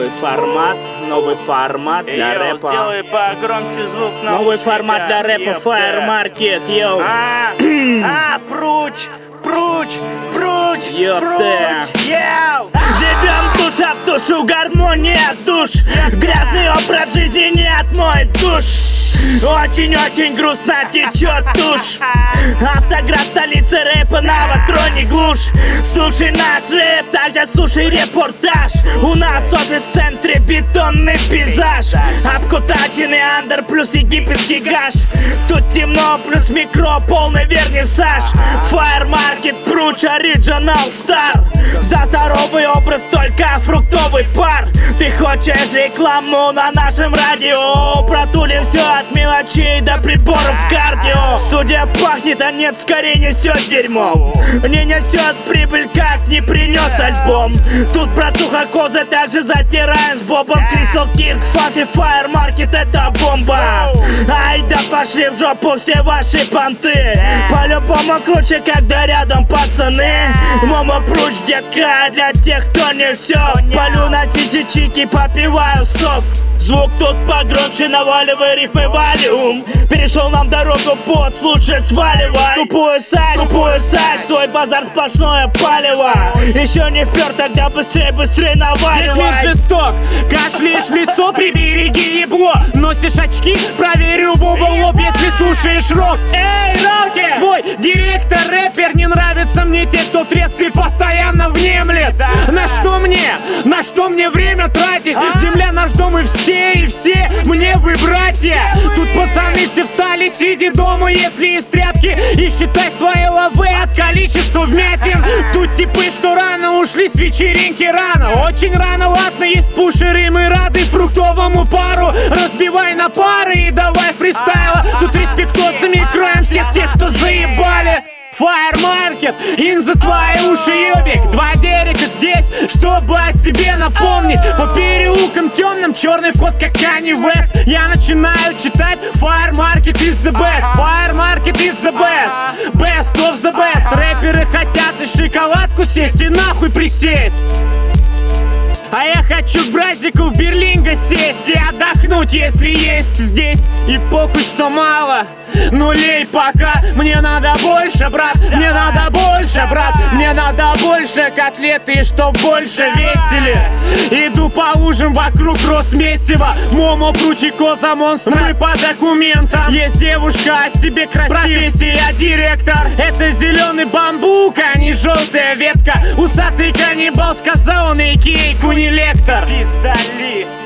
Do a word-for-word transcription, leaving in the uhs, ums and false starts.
Новый формат, новый формат для Йоу, рэпа. сделай погромче звук на Новый наушниках. формат для рэпа, Ёпта. Fire Market, йоу. А, а, пруч, пруч, пруч, Ёпта. пруч, йоу. Живем душа в душу, гармония душ. Грязный образ жизни нет, мой душ. Очень-очень грустно течет душ. Автограф столицы рэпа на ватроне глушь. Слушай наш рэп, также слушай репортаж. У нас офис в центре, бетонный пейзаж. Обкутаченный андер плюс египетский гаш. Тут темно плюс микро, полный вернисаж. Fire Market, Пруч, Original Star. За здоровый образ только фруктовый пар. Ты хочешь рекламу на нашем радио? Протулим все от мелочей до приборов кардио. Студия пахнет, а нет, скорее несет дерьмом. Не несет прибыль, как не принес альбом. Тут братуха козы также затираем с Бобом. Crystal King, Фафи, Fire Market, это бомба. Ай да пошли в жопу все ваши понты. По-любому круче, когда рядом пацаны. Момо Пруч, детка, для тех, кто не все. Полю на сиси-чики, попиваю сок. Звук тут погромче, наваливай рифмы валиум. Перешел нам дорогу бот, лучше сваливай. Тупую сач, тупую сач, твой базар сплошное палево. Еще не впер, тогда быстрее, быстрее наваливай. Весь мир жесток, кашляешь в лицо, прибереги ебло. Носишь очки, проверю бубл лоб, если слушаешь рок. Эй, Роки! Твой директор, рэпер, не нравится мне те, кто трескает постоянно внемлет. На что мне? На что мне время тратить? Земля наш дом и все, и все мне вы братья. Тут пацаны все встали, сиди дома, если есть тряпки, и считай свои лавы от количества вмятин. Тут типы, что рано ушли с вечеринки рано. Очень рано, ладно, есть пушеры, мы рады фруктовому пару. Разбивай на пары и давай фристайла. Тут респектосами кроем всех тех, кто заебали. Fire Market, in за твои уши ёбик. Два дерека здесь, чтобы о себе напомнить. По переулкам темным черный вход, как Kanye West. Я начинаю читать Fire Market is the best. Fire Market is the best. Best of the best. Рэперы хотят и шоколадку съесть, и нахуй присесть. А я хочу к бразику в Берлинго сесть и отдохнуть, если есть здесь. И похуй, что мало нулей пока. Мне надо больше, брат, мне надо больше, брат. Мне надо больше котлеты, и чтоб больше весили. Иду по лужам вокруг Росмесива. Момо, Пруч и Коза, монстр, мы по документам. Есть девушка, о себе красив, профессия директор. Это зеленый бамбук, а не желтая ветка. Усатый каннибал сказал, он и кейку не лектор. Пиздалис.